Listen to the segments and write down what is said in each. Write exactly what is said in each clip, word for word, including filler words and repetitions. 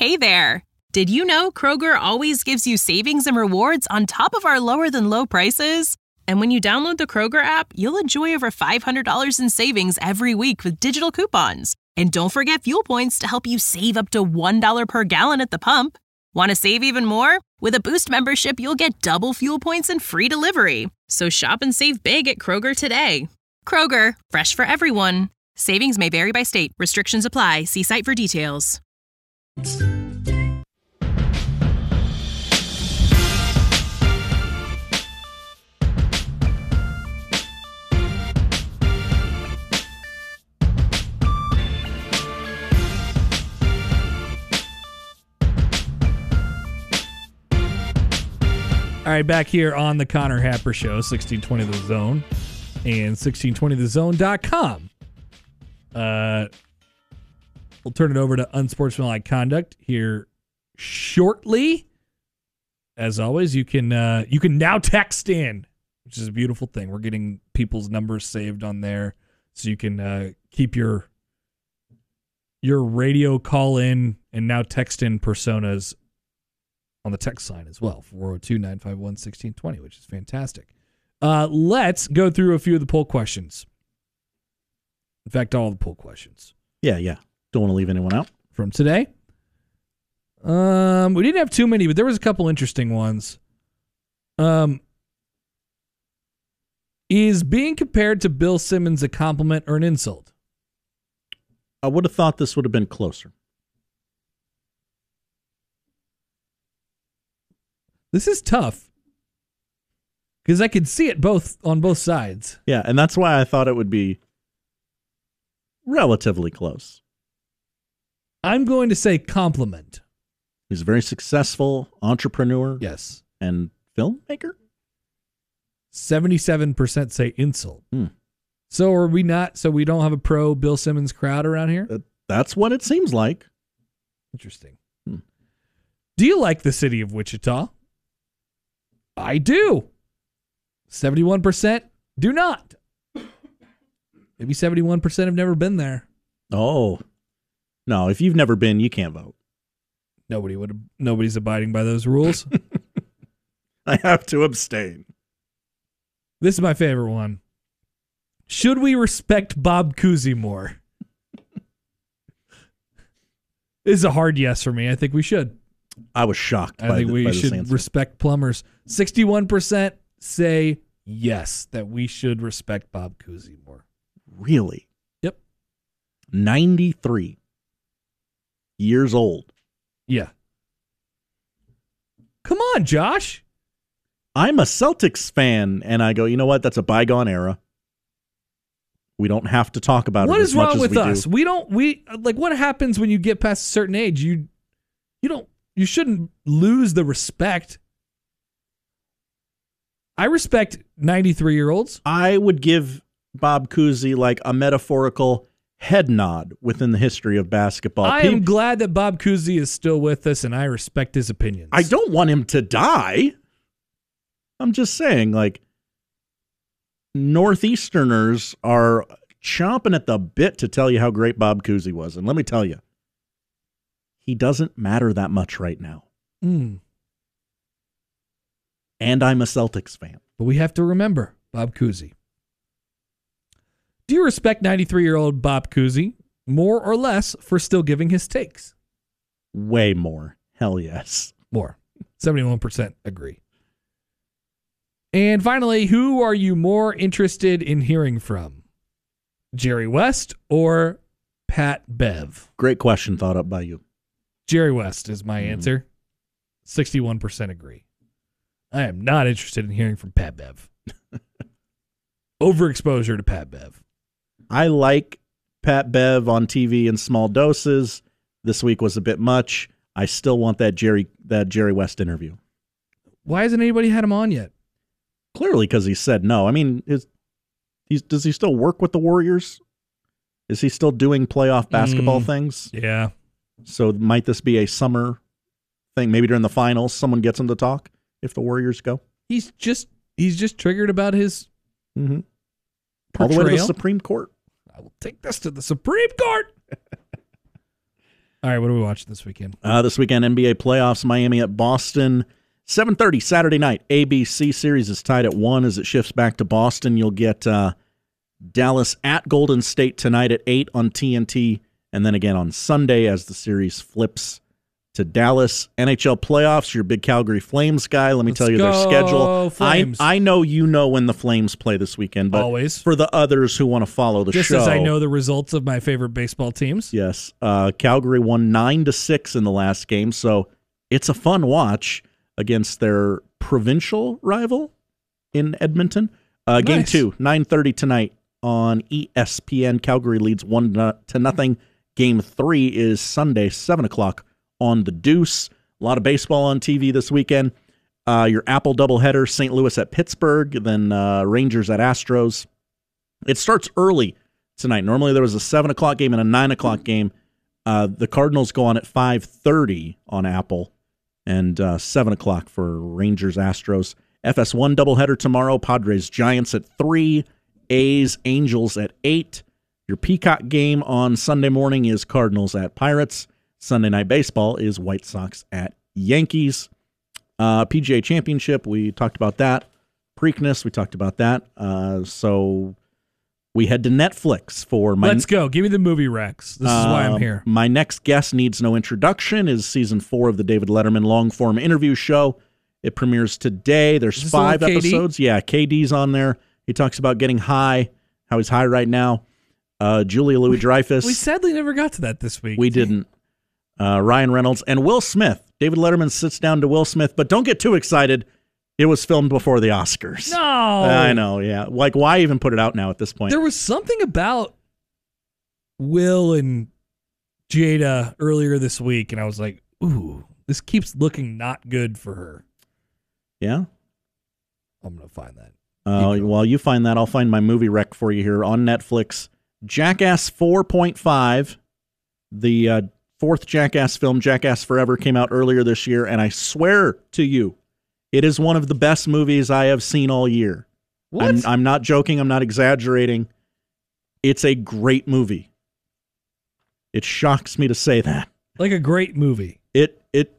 Hey there! Did you know Kroger always gives you savings and rewards on top of our lower-than-low prices? And when you download the Kroger app, you'll enjoy over five hundred dollars in savings every week with digital coupons. And don't forget fuel points to help you save up to one dollar per gallon at the pump. Want to save even more? With a Boost membership, you'll get double fuel points and free delivery. So shop and save big at Kroger today. Kroger, fresh for everyone. Savings may vary by state. Restrictions apply. See site for details. All right, back here on the Connor Happer Show, sixteen twenty The Zone and sixteen twenty the zone dot com. Uh, we'll turn it over to Unsportsmanlike Conduct here shortly. As always, you can uh, you can now text in, which is a beautiful thing. We're getting people's numbers saved on there, so you can uh, keep your your radio call in and now text in personas on the text line as well, four oh two, nine five one, one six two zero, which is fantastic. Uh, let's go through a few of the poll questions. In fact, all the poll questions. Yeah, yeah. Don't want to leave anyone out. From today. Um, we didn't have too many, but there was a couple interesting ones. Um, is being compared to Bill Simmons a compliment or an insult? I would have thought this would have been closer. This is tough because I could see it both on both sides. Yeah, and that's why I thought it would be relatively close. I'm going to say compliment. He's a very successful entrepreneur. Yes. And filmmaker? seventy-seven percent say insult. Hmm. So are we not, so we don't have a pro Bill Simmons crowd around here? Uh, that's what it seems like. Interesting. Hmm. Do you like the city of Wichita? I do. seventy-one percent do not. Maybe seventy-one percent have never been there. Oh. No, if you've never been, you can't vote. Nobody would. Nobody's abiding by those rules. I have to abstain. This is my favorite one. Should we respect Bob Cousy more? This is a hard yes for me. I think we should. I was shocked. I by think the, we by should answer. respect plumbers. sixty-one percent say yes, that we should respect Bob Cousy more. Really? Yep. ninety-three years old. Yeah. Come on, Josh. I'm a Celtics fan, and I go, you know what? That's a bygone era. We don't have to talk about What it is as much wrong as with we us? do. We don't. We like. What happens when you get past a certain age? You, you don't. You shouldn't lose the respect. I respect ninety-three-year-olds. I would give Bob Cousy like a metaphorical head nod within the history of basketball. I Pe- am glad that Bob Cousy is still with us, and I respect his opinions. I don't want him to die. I'm just saying, like, Northeasterners are chomping at the bit to tell you how great Bob Cousy was. And let me tell you, he doesn't matter that much right now. Mm. And I'm a Celtics fan. But we have to remember Bob Cousy. Do you respect ninety-three-year-old Bob Cousy more or less for still giving his takes? Way more. Hell yes. More. seventy-one percent agree. And finally, who are you more interested in hearing from? Jerry West or Pat Bev? Great question thought up by you. Jerry West is my Mm. answer. sixty-one percent agree. I am not interested in hearing from Pat Bev. Overexposure to Pat Bev. I like Pat Bev on T V in small doses. This week was a bit much. I still want that Jerry that Jerry West interview. Why hasn't anybody had him on yet? Clearly because he said no. I mean, is he's does he still work with the Warriors? Is he still doing playoff basketball Mm, things? Yeah. So might this be a summer thing? Maybe during the finals, someone gets him to talk if the Warriors go. He's just he's just triggered about his Mm-hmm. All the way to the portrayal. Supreme Court. I will take this to the Supreme Court. All right, what are we watching this weekend? Uh, this weekend, N B A playoffs, Miami at Boston. seven thirty Saturday night. A B C series is tied at one as it shifts back to Boston. You'll get uh, Dallas at Golden State tonight at eight on T N T, and then again on Sunday as the series flips to Dallas. N H L playoffs, your big Calgary Flames guy. Let me Let's tell you go, their schedule. Flames. I I know you know when the Flames play this weekend, but Always. for the others who want to follow the Just show. as I know the results of my favorite baseball teams. Yes. Uh, Calgary won nine to six in the last game, so it's a fun watch against their provincial rival in Edmonton. Uh, game Nice. two, nine thirty tonight on E S P N. Calgary leads one to nothing. Game three is Sunday, seven o'clock on the Deuce. A lot of baseball on T V this weekend. Uh, your Apple doubleheader, Saint Louis at Pittsburgh, then uh, Rangers at Astros. It starts early tonight. Normally there was a seven o'clock game and a nine o'clock game. Uh, the Cardinals go on at five thirty on Apple, and uh, seven o'clock for Rangers Astros. F S one doubleheader tomorrow. Padres Giants at three. A's Angels at eight. Your Peacock game on Sunday morning is Cardinals at Pirates. Sunday Night Baseball is White Sox at Yankees. Uh, P G A Championship, we talked about that. Preakness, we talked about that. Uh, so we head to Netflix for my... Let's go. Give me the movie Rex. This is why I'm Um, here. My next guest needs no introduction is season four of the David Letterman long-form interview show. It premieres today. There's Is this five the one with K D? episodes. Yeah, K D's on there. He talks about getting high, how he's high right now. Uh, Julia Louis-Dreyfus. We sadly never got to that this week. We didn't. Uh, Ryan Reynolds and Will Smith. David Letterman sits down to Will Smith, but don't get too excited. It was filmed before the Oscars. No. I know, yeah. Like, why even put it out now at this point? There was something about Will and Jada earlier this week, and I was like, ooh, this keeps looking not good for her. Yeah? I'm going to find that. Uh, while you find that, I'll find my movie rec for you here on Netflix. Jackass four point five, the uh, fourth Jackass film, Jackass Forever, came out earlier this year, and I swear to you, it is one of the best movies I have seen all year. What? I'm, I'm not joking. I'm not exaggerating. It's a great movie. It shocks me to say that. Like a great movie. It it.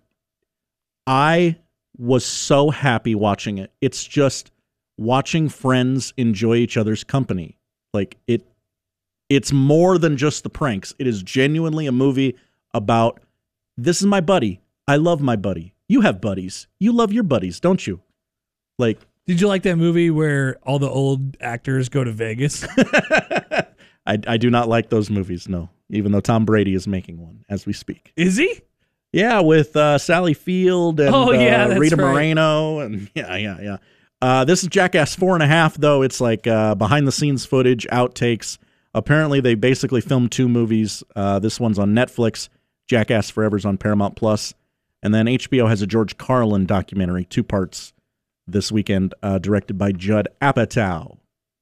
I was so happy watching it. It's just watching friends enjoy each other's company. Like it. It's more than just the pranks. It is genuinely a movie about, this is my buddy. I love my buddy. You have buddies. You love your buddies, don't you? Like, Did you like that movie where all the old actors go to Vegas? I, I do not like those movies, no. Even though Tom Brady is making one as we speak. Is he? Yeah, with uh, Sally Field and Oh, yeah, uh, that's Rita right. Moreno. And yeah, yeah, yeah. Uh, this is Jackass four and a half, though. It's like uh, behind-the-scenes footage, outtakes. Apparently, they basically filmed two movies. Uh, this one's on Netflix. Jackass Forever's on Paramount Plus. And then H B O has a George Carlin documentary, two parts this weekend, uh, directed by Judd Apatow.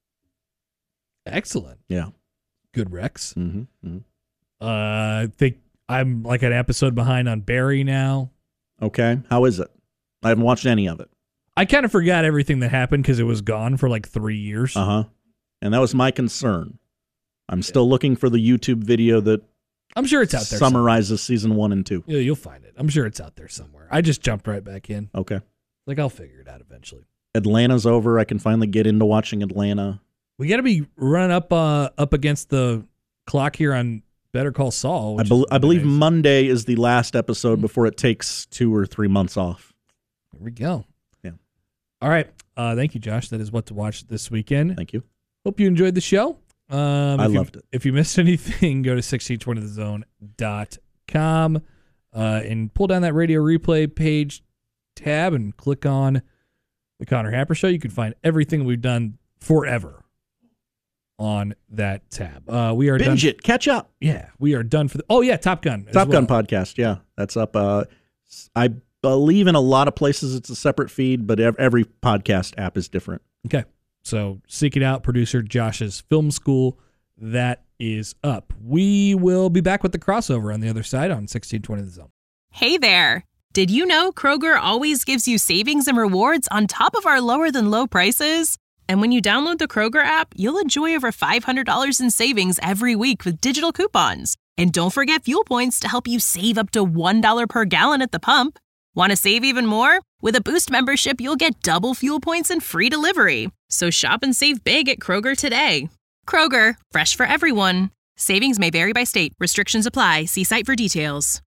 Excellent. Yeah. Good Rex. Mm-hmm, mm-hmm. Uh, I think I'm like an episode behind on Barry now. Okay. How is it? I haven't watched any of it. I kind of forgot everything that happened because it was gone for like three years. Uh-huh. And that was my concern. I'm still looking for the YouTube video that I'm sure it's out there. summarizes season one and two. Yeah, you'll find it. I'm sure it's out there somewhere. I just jumped right back in. Okay. Like, I'll figure it out eventually. Atlanta's over. I can finally get into watching Atlanta. We got to be running up uh, up against the clock here on Better Call Saul. I, which be- is I believe nice. Monday is the last episode before it takes two or three months off. There we go. Yeah. All right. Uh, thank you, Josh. That is what to watch this weekend. Thank you. Hope you enjoyed the show. Um, I if you- loved it. If you missed anything, go to sixteen twenty the zone dot com uh, and pull down that radio replay page tab and click on the Connor Happer Show. You can find everything we've done forever on that tab. Uh, we are Binge done. it. Catch up. Yeah, we are done for the. Oh yeah, Top Gun. as Top Gun well. podcast. Yeah, that's up. Uh, I believe in a lot of places it's a separate feed, but ev- every podcast app is different. Okay, so seek it out. Producer Josh's Film School. That is up. We will be back with the crossover on the other side on sixteen twenty The Zone. Hey there! Did you know Kroger always gives you savings and rewards on top of our lower than low prices? And when you download the Kroger app, you'll enjoy over five hundred dollars in savings every week with digital coupons. And don't forget fuel points to help you save up to one dollar per gallon at the pump. Want to save even more? With a Boost membership, you'll get double fuel points and free delivery. So shop and save big at Kroger today. Kroger, fresh for everyone. Savings may vary by state. Restrictions apply. See site for details.